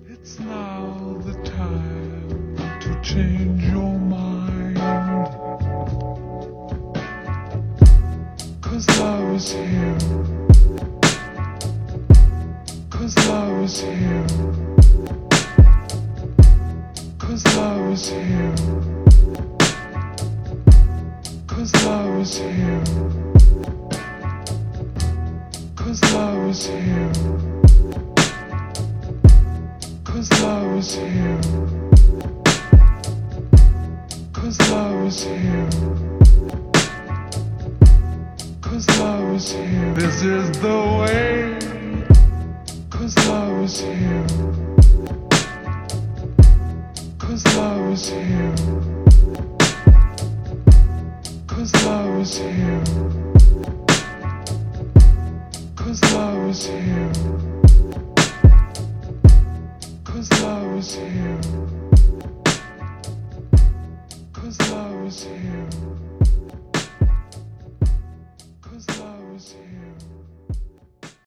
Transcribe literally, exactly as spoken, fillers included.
It's now the time to change your mind, 'cause love is here, 'cause love is here, 'cause love is here, 'cause love is here, 'cause love is here, 'cause love is here, 'cause love is here, 'cause love is here. This is the way, 'cause love is here, 'cause love is here, 'cause love is here, 'cause love is here, 'cause love is here, 'cause love is here.